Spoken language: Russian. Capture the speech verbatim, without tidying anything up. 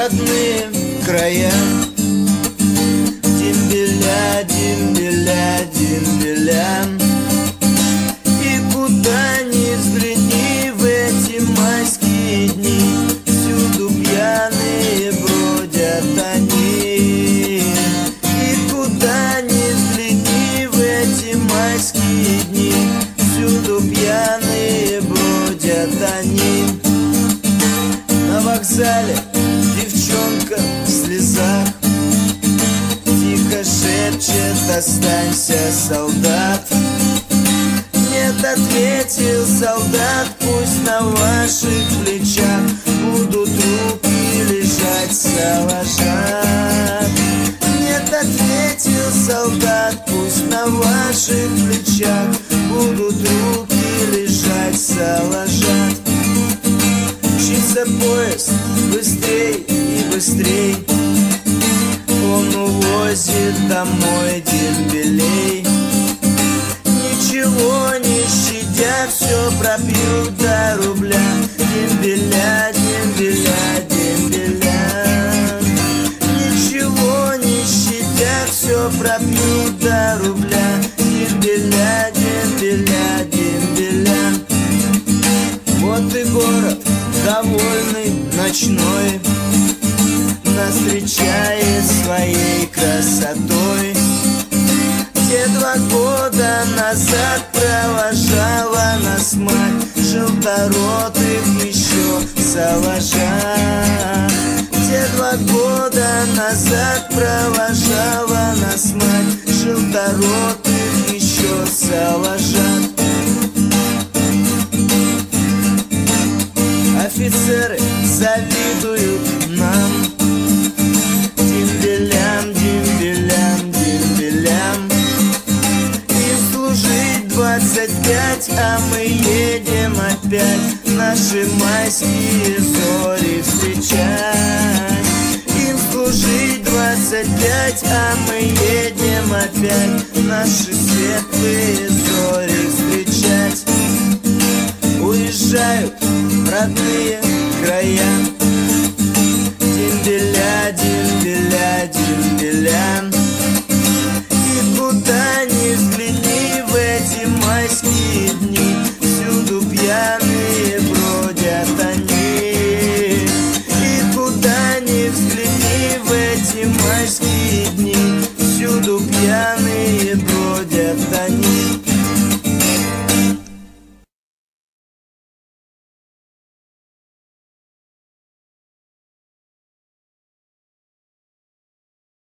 родные края. Дембеля, дембеля, дембеля. И куда ни взгляни в эти майские дни, всюду пьяные бродят они. И куда ни взгляни в эти майские дни, всюду пьяные бродят они. На вокзале девчонка в слезах тихо шепчет: останься, солдат. Нет, ответил солдат, пусть на ваших плечах будут руки лежать, салажат. Нет, ответил солдат, пусть на ваших плечах будут руки лежать, салажат. Мчится поезд быстрей и быстрей, он увозит домой дембелей. Ничего не щадя, все пропьют до рубля. Дембеля, дембеля, дембеля. Ничего не щадя, все пропьют до рубля. Дембеля, дембеля, дембеля. Вот и город довольный, ночной, нас встречает своей красотой. Где два года назад провожала нас мать желторотых еще салажа. Где два года назад провожала нас мать желторотых еще салажа. Офицеры завидуют нам, дембелям, дембелям, дембелям. Им служить двадцать пять, а мы едем опять наши майские зори встречать. Им служить двадцать пять, а мы едем опять наши светлые зори встречать. Уезжают в родные края.